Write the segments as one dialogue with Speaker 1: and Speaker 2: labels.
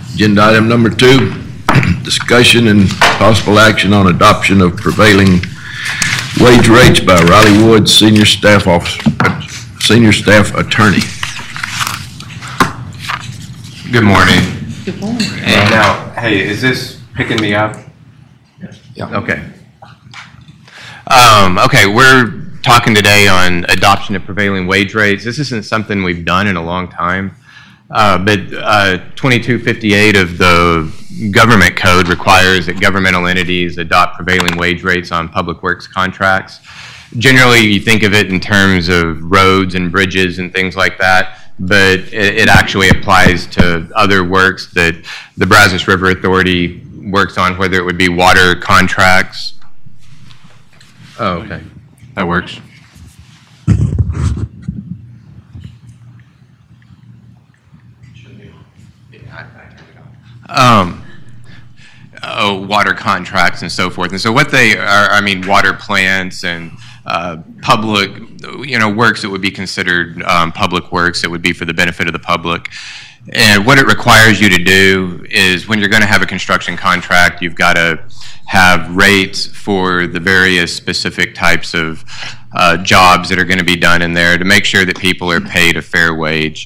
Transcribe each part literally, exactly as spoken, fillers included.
Speaker 1: Agenda item number two, discussion and possible action on adoption of prevailing wage rates by Riley Woods, senior staff officer, senior staff attorney.
Speaker 2: Good morning.
Speaker 3: Good morning.
Speaker 2: And now, hey, is this picking me up?
Speaker 1: Yeah.
Speaker 2: Okay. Um, okay, we're talking today on adoption of prevailing wage rates. This isn't something we've done in a long time, uh, but uh, twenty-two fifty-eight of the government code requires that governmental entities adopt prevailing wage rates on public works contracts. Generally, you think of it in terms of roads and bridges and things like that, but it, it actually applies to other works that the Brazos River Authority works on, whether it would be water contracts. Oh, okay. That works. Um, oh, water contracts and so forth. And so what they are, I mean, water plants and uh, public, you know, works that would be considered um, public works that would be for the benefit of the public. And what it requires you to do is when you're going to have a construction contract, you've got to have rates for the various specific types of uh, jobs that are going to be done in there to make sure that people are paid a fair wage.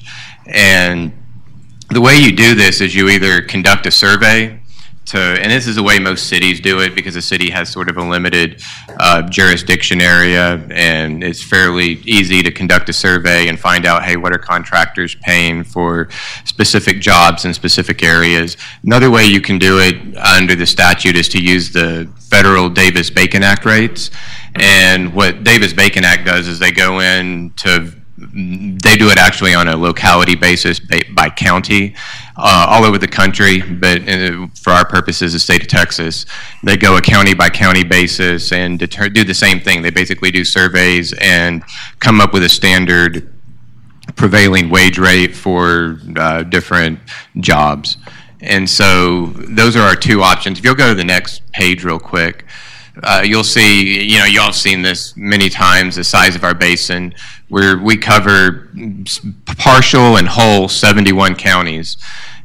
Speaker 2: And the way you do this is you either conduct a survey to, and this is the way most cities do it because the city has sort of a limited uh, jurisdiction area, and it's fairly easy to conduct a survey and find out, hey, what are contractors paying for specific jobs in specific areas. Another way you can do it under the statute is to use the federal Davis-Bacon Act rates. And what Davis-Bacon Act does is they go in to They do it actually on a locality basis by county uh, all over the country, but uh, for our purposes, the state of Texas, they go a county by county basis and deter do the same thing. They basically do surveys and come up with a standard prevailing wage rate for uh, different jobs. And so those are our two options. If you'll go to the next page real quick, Uh, you'll see, you know, y'all have seen this many times, the size of our basin, where we cover partial and whole seventy-one counties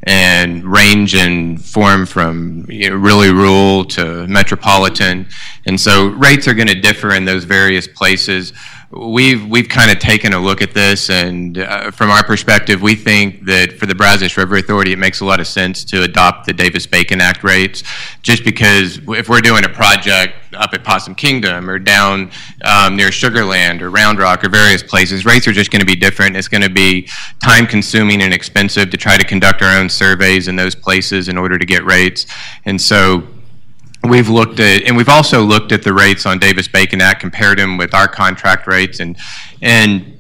Speaker 2: and range in form from, you know, really rural to metropolitan. And so rates are going to differ in those various places. We've, we've kind of taken a look at this, and uh, from our perspective, we think that for the Brazos River Authority, it makes a lot of sense to adopt the Davis-Bacon Act rates, just because if we're doing a project up at Possum Kingdom or down um, near Sugar Land or Round Rock or various places, rates are just going to be different. It's going to be time-consuming and expensive to try to conduct our own surveys in those places in order to get rates. And so we've looked at, and we've also looked at the rates on Davis-Bacon Act, compared them with our contract rates, and and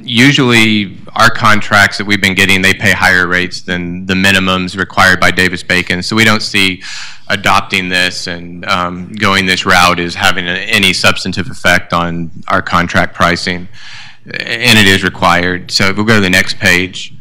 Speaker 2: usually our contracts that we've been getting, they pay higher rates than the minimums required by Davis-Bacon. So we don't see adopting this and um, going this route as having a, any substantive effect on our contract pricing, and it is required. So if we'll go to the next page.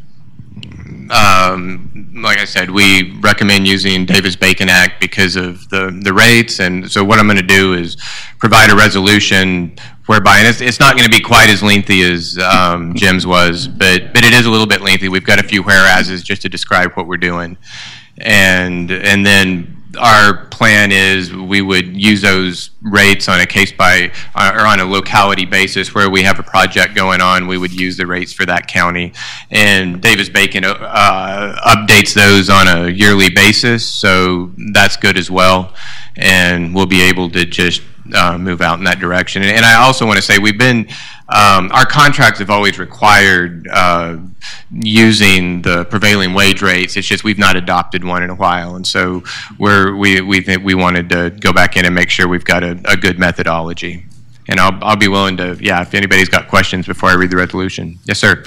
Speaker 2: Um, like I said, we recommend using Davis-Bacon Act because of the, the rates, and so what I'm going to do is provide a resolution whereby, and it's, it's not going to be quite as lengthy as um, Jim's was, but, but it is a little bit lengthy. We've got a few whereases just to describe what we're doing. And, and then our plan is we would use those rates on a case by, or on a locality basis where we have a project going on. We would use the rates for that county, and Davis-Bacon uh, updates those on a yearly basis, so that's good as well, and we'll be able to just uh, move out in that direction. And, and I also want to say we've been, um, our contracts have always required uh, using the prevailing wage rates. It's just we've not adopted one in a while, and so we're we we think we wanted to go back in and make sure we've got a, a good methodology. And I'll I'll be willing to, yeah, if anybody's got questions before I read the resolution. Yes, sir.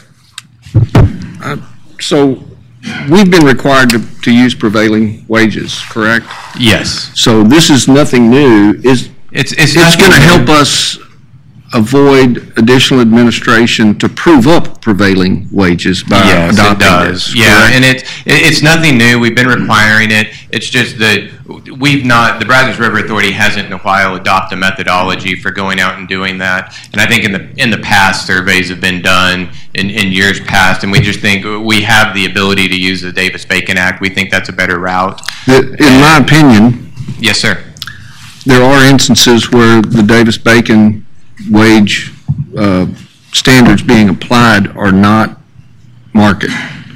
Speaker 4: Uh, so we've been required to, to use prevailing wages, correct?
Speaker 2: Yes.
Speaker 4: So this is nothing new. Is
Speaker 2: it's it's
Speaker 4: it's going to help us avoid additional administration to prove up prevailing wages by
Speaker 2: Yes, it
Speaker 4: adopting
Speaker 2: does.
Speaker 4: this?
Speaker 2: Yeah,
Speaker 4: correct?
Speaker 2: and it's it- it's nothing new. We've been requiring it. It's just that we've not. The Brazos River Authority hasn't in a while adopted a methodology for going out and doing that. And I think in the in the past surveys have been done in, in years past, and we just think we have the ability to use the Davis-Bacon Act. We think that's a better route.
Speaker 4: The- In my opinion,
Speaker 2: Yes, sir.
Speaker 4: there are instances where the Davis-Bacon wage uh, standards being applied are not market.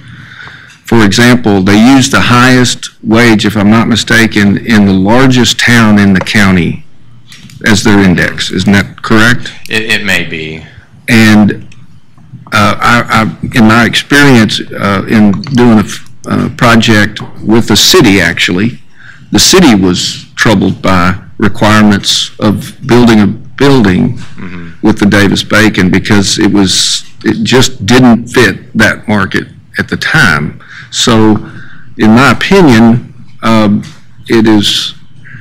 Speaker 4: For example, they use the highest wage, if I'm not mistaken, in the largest town in the county as their index. Isn't that correct?
Speaker 2: It, it may be.
Speaker 4: And uh, I, I, in my experience uh, in doing a f- uh, project with the city, actually, the city was troubled by requirements of building a building
Speaker 2: Mm-hmm.
Speaker 4: with the Davis-Bacon because it was, it just didn't fit that market at the time. So, in my opinion, um, it is,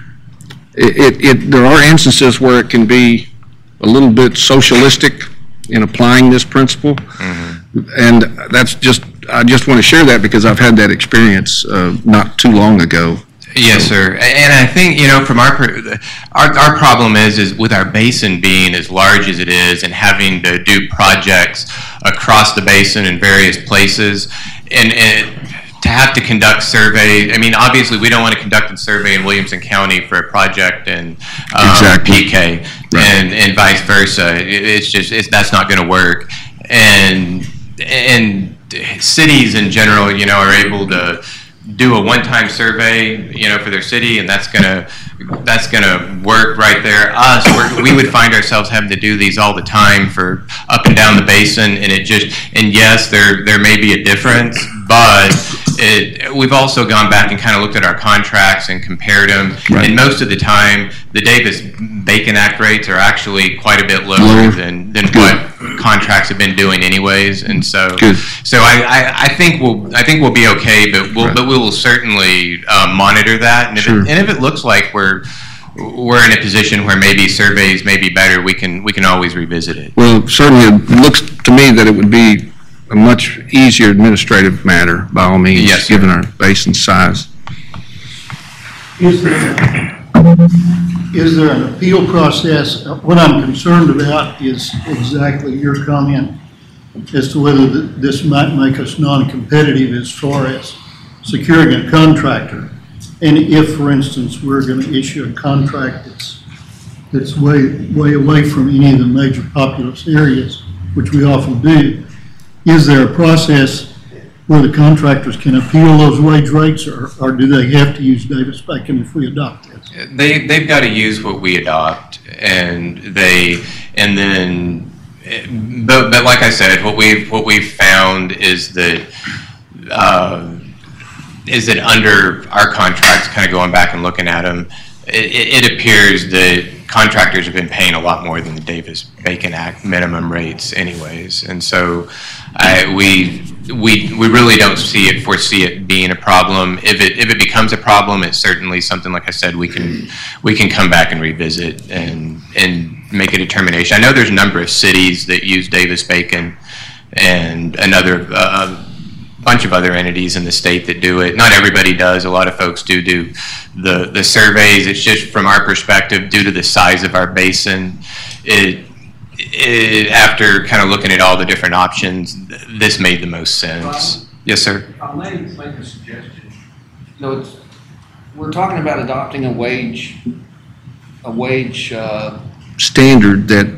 Speaker 4: it, it, it, there are instances where it can be a little bit socialistic in applying this principle.
Speaker 2: Mm-hmm.
Speaker 4: And that's just, I just want to share that because I've had that experience uh, not too long ago.
Speaker 2: Yes, sir. And I think, you know, from our, per- our, our problem is, is with our basin being as large as it is and having to do projects across the basin in various places, and, and to have to conduct surveys. I mean, obviously, we don't want to conduct a survey in Williamson County for a project in um,
Speaker 4: Exactly.
Speaker 2: P K,
Speaker 4: Right.
Speaker 2: and, and vice versa. It- It's just, it's, that's not going to work. And, and cities in general, you know, are able to do a one-time survey, you know, for their city, and that's gonna that's gonna work right there. Us, we're, we would find ourselves having to do these all the time for up and down the basin, and it just and yes, there there may be a difference, but it, we've also gone back and kind of looked at our contracts and compared them,
Speaker 4: Right.
Speaker 2: and most of the time, the Davis-Bacon Act rates are actually quite a bit lower,
Speaker 4: Lower.
Speaker 2: than than
Speaker 4: Good.
Speaker 2: what contracts have been doing anyways, and so
Speaker 4: Good.
Speaker 2: so I, I, I think we'll I think we'll be okay, but we'll
Speaker 4: Right.
Speaker 2: but we will certainly uh, monitor that, and if,
Speaker 4: Sure.
Speaker 2: it, and if it looks like we're we're in a position where maybe surveys may be better, we can we can always revisit it.
Speaker 4: Well, certainly it looks to me that it would be a much easier administrative matter by all means,
Speaker 2: Yes, sir.
Speaker 4: given our basin size.
Speaker 3: Is there, is there an appeal process? What I'm concerned about is exactly your comment as to whether th- this might make us non-competitive as far as securing a contractor. And if, for instance, we're going to issue a contract that's, that's way, way away from any of the major populous areas, which we often do, is there a process where the contractors can appeal those wage rates, or, or do they have to use Davis-Bacon if we adopt this?
Speaker 2: They they've got to use what we adopt, and they and then, but but like I said, what we've what we've found is that. Uh, is that under our contracts, kind of going back and looking at them, it, it appears that contractors have been paying a lot more than the Davis-Bacon Act minimum rates anyways. And so I, we, we, we really don't see it, foresee it being a problem. If it, if it becomes a problem, it's certainly something, like I said, we can, we can come back and revisit and, and make a determination. I know there's a number of cities that use Davis-Bacon and another, uh, bunch of other entities in the state that do it. Not everybody does. A lot of folks do do the, the surveys. It's just from our perspective, due to the size of our basin, it, it, after kind of looking at all the different options, this made the most sense.
Speaker 5: Bob?
Speaker 2: Yes, sir.
Speaker 5: I may make a suggestion. No, it's, we're talking about adopting a wage, a wage, uh,
Speaker 4: Standard that,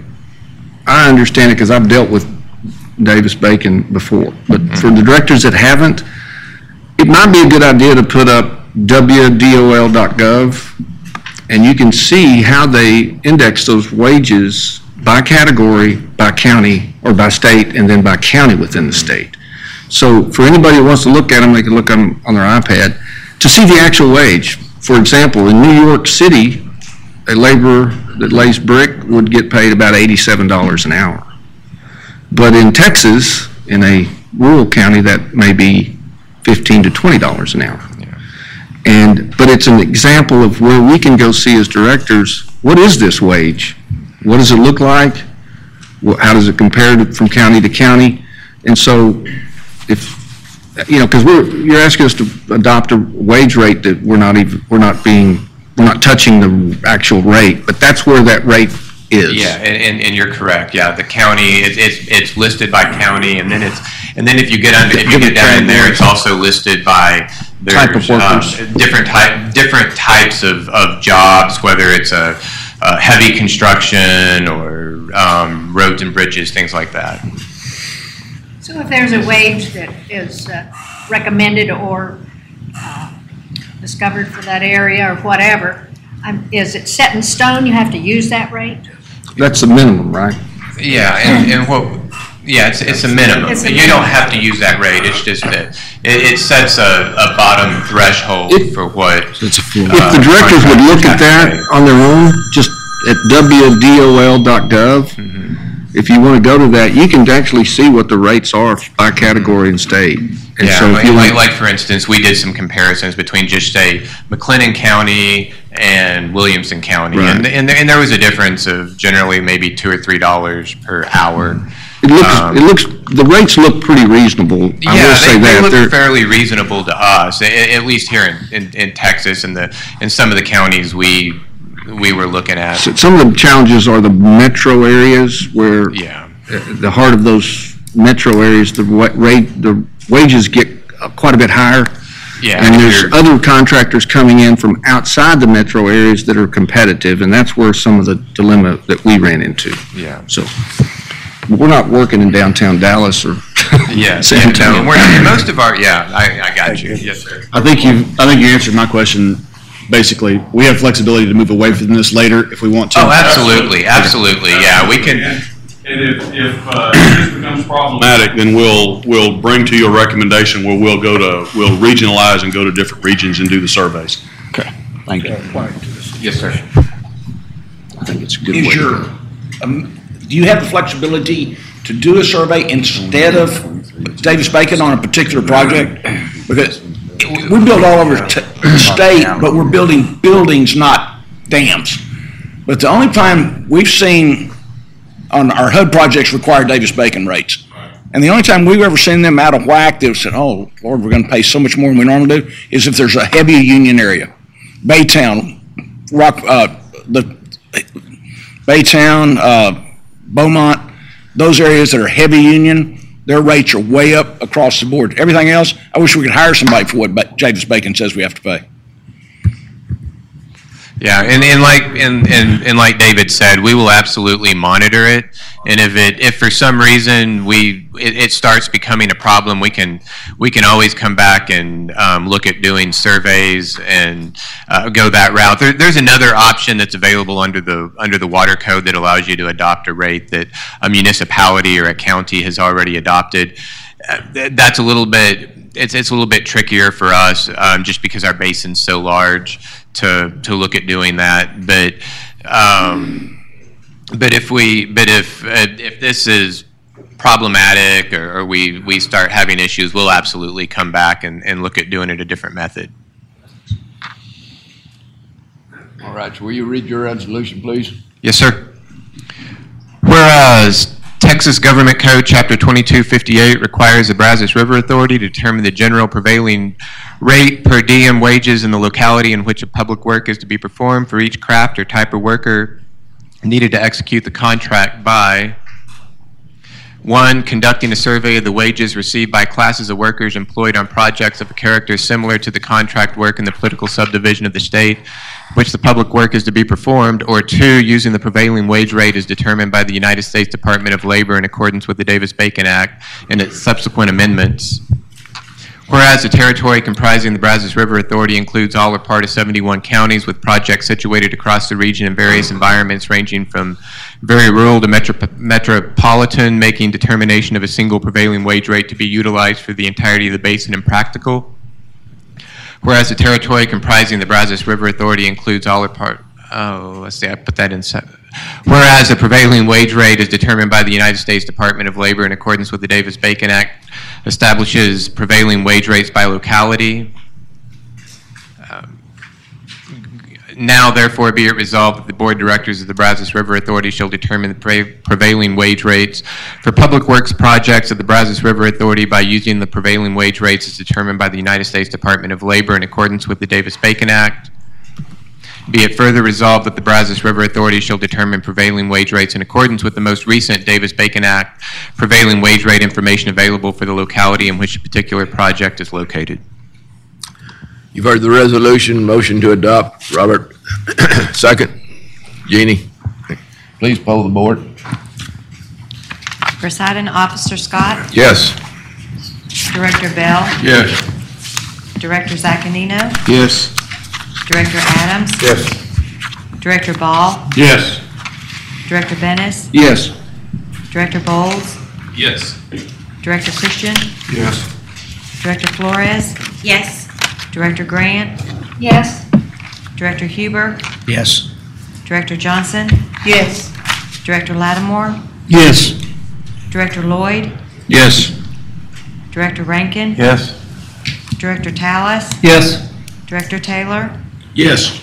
Speaker 4: I understand it because I've dealt with Davis-Bacon before, but for the directors that haven't, it might be a good idea to put up w d o l dot gov, and you can see how they index those wages by category, by county, or by state, and then by county within the state. So for anybody who wants to look at them, they can look on, on their iPad to see the actual wage. For example, in New York City, a laborer that lays brick would get paid about eighty-seven dollars an hour. But in Texas, in a rural county, that may be fifteen to twenty dollars an hour.
Speaker 2: Yeah.
Speaker 4: And, but it's an example of where we can go see as directors, what is this wage? What does it look like? Well, how does it compare to, from county to county? And so if, you know, because we're, you're asking us to adopt a wage rate that we're not even, we're not being, we're not touching the actual rate, but that's where that rate is.
Speaker 2: Yeah, and, and, and you're correct. Yeah, the county, it, it's, it's listed by county, and then it's, and then if you get under, if you get down in there, it's also listed by there's,
Speaker 4: Type of workers.
Speaker 2: um, different type, different types of, of jobs, whether it's a, a heavy construction or um, roads and bridges, things like that.
Speaker 6: So if there's a wage that is uh, recommended or uh, discovered for that area or whatever, um, is it set in stone? You have to use that rate?
Speaker 4: That's the minimum, right?
Speaker 2: Yeah, and, and what, yeah, it's, it's a minimum.
Speaker 6: It's a
Speaker 2: You
Speaker 6: minimum.
Speaker 2: don't have to use that rate, it's just that it, it sets a, a bottom threshold
Speaker 4: If-
Speaker 2: for what.
Speaker 4: If the directors would look at that on their own, just at w d o l dot gov, if you want to go to that, you can actually see what the rates are by category and state. And
Speaker 2: Yeah,
Speaker 4: so if
Speaker 2: like,
Speaker 4: you
Speaker 2: like,
Speaker 4: want-
Speaker 2: like for instance, we did some comparisons between just say McLennan County and Williamson County.
Speaker 4: Right.
Speaker 2: And, and, there- and there was a difference of generally maybe two or three dollars per hour.
Speaker 4: It looks,
Speaker 2: um,
Speaker 4: it looks, the rates look pretty reasonable. I
Speaker 2: Yeah,
Speaker 4: will say
Speaker 2: they, they
Speaker 4: that.
Speaker 2: look
Speaker 4: They're-
Speaker 2: fairly reasonable to us, a- at least here in, in, in Texas and the, in some of the counties we, we were looking at.
Speaker 4: So some of the challenges are the metro areas where
Speaker 2: Yeah.
Speaker 4: uh, the heart of those metro areas, the wa- rate, the wages get uh, quite a bit higher.
Speaker 2: Yeah.
Speaker 4: And there's
Speaker 2: you're-
Speaker 4: other contractors coming in from outside the metro areas that are competitive, and that's where some of the dilemma that we ran into.
Speaker 2: Yeah.
Speaker 4: So we're not working in downtown Dallas or
Speaker 2: Yeah,
Speaker 4: San
Speaker 2: yeah, no,
Speaker 4: Antonio.
Speaker 2: and we're, and most of our, yeah, I, I got you, yes, sir.
Speaker 7: I think you, I think you answered my question. Basically, we have flexibility to move away from this later if we want to.
Speaker 2: Oh, absolutely, absolutely, yeah, we can,
Speaker 8: And if, if, uh, if this becomes problematic, then we'll, we'll bring to you a recommendation where we'll go to, we'll regionalize and go to different regions and do the surveys.
Speaker 7: Okay, thank you.
Speaker 2: yes, sir.
Speaker 4: I think it's a good way.
Speaker 9: Is
Speaker 4: to
Speaker 9: your,
Speaker 4: go.
Speaker 9: um, do you have the flexibility to do a survey instead of Davis-Bacon on a particular project? Because we build all over t- the state, but we're building buildings, not dams. But the only time we've seen on our H U D projects require Davis-Bacon rates. And the only time we've ever seen them out of whack, they've said, oh, Lord, we're gonna pay so much more than we normally do, is if there's a heavy union area. Baytown, Rock, uh, the, Baytown, uh, Beaumont, those areas that are heavy union, their rates are way up across the board. Everything else, I wish we could hire somebody for what Ba- Davis-Bacon says we have to pay.
Speaker 2: Yeah, and, and like and, and, and like David said, we will absolutely monitor it. And if it if for some reason we it, it starts becoming a problem, we can we can always come back and um, look at doing surveys and uh, go that route. There, there's another option that's available under the under the water code that allows you to adopt a rate that a municipality or a county has already adopted. Uh, th- that's a little bit. It's, it's a little bit trickier for us, um, just because our basin's so large to to look at doing that. But um, but if we but if uh, if this is problematic or, or we we start having issues, we'll absolutely come back and, and look at doing it a different method.
Speaker 10: All right, so will you read your resolution, please?
Speaker 2: Yes, sir. Whereas Texas Government Code, Chapter twenty-two fifty-eight requires the Brazos River Authority to determine the general prevailing rate per diem wages in the locality in which a public work is to be performed for each craft or type of worker needed to execute the contract by one, conducting a survey of the wages received by classes of workers employed on projects of a character similar to the contract work in the political subdivision of the state which the public work is to be performed, or two, using the prevailing wage rate as determined by the United States Department of Labor in accordance with the Davis-Bacon Act and its subsequent amendments. Whereas the territory comprising the Brazos River Authority includes all or part of seventy-one counties with projects situated across the region in various environments ranging from very rural to metro metropolitan, making determination of a single prevailing wage rate to be utilized for the entirety of the basin impractical. Whereas the territory comprising the Brazos River Authority includes all or part, oh, let's see, I put that in. Whereas the prevailing wage rate is determined by the United States Department of Labor in accordance with the Davis-Bacon Act, establishes prevailing wage rates by locality. Um, Now therefore be it resolved that the Board of Directors of the Brazos River Authority shall determine the pre- prevailing wage rates for public works projects of the Brazos River Authority by using the prevailing wage rates as determined by the United States Department of Labor in accordance with the Davis-Bacon Act. Be it further resolved that the Brazos River Authority shall determine prevailing wage rates in accordance with the most recent Davis-Bacon Act prevailing wage rate information available for the locality in which a particular project is located.
Speaker 1: You've heard the resolution, motion to adopt. Robert, second. Jeannie?
Speaker 10: Please poll the board.
Speaker 11: Presiding Officer Scott,
Speaker 1: Yes.
Speaker 11: Director Bell,
Speaker 1: Yes.
Speaker 11: Director Zaccanino,
Speaker 4: Yes.
Speaker 11: Director Adams,
Speaker 1: Yes.
Speaker 11: Director Ball,
Speaker 8: Yes.
Speaker 11: Director Bennis,
Speaker 4: Yes.
Speaker 11: Director Bowles,
Speaker 8: Yes.
Speaker 11: Director Christian,
Speaker 8: Yes.
Speaker 11: Director Flores,
Speaker 12: Yes.
Speaker 11: Director Grant,
Speaker 6: Yes.
Speaker 11: Director Huber,
Speaker 9: Yes.
Speaker 11: Director Johnson,
Speaker 12: Yes.
Speaker 11: Director Lattimore,
Speaker 9: Yes.
Speaker 11: Director Lloyd,
Speaker 4: Yes.
Speaker 11: Director Rankin,
Speaker 8: Yes.
Speaker 11: Director Tallis,
Speaker 9: Yes.
Speaker 11: Director Taylor,
Speaker 9: Yes.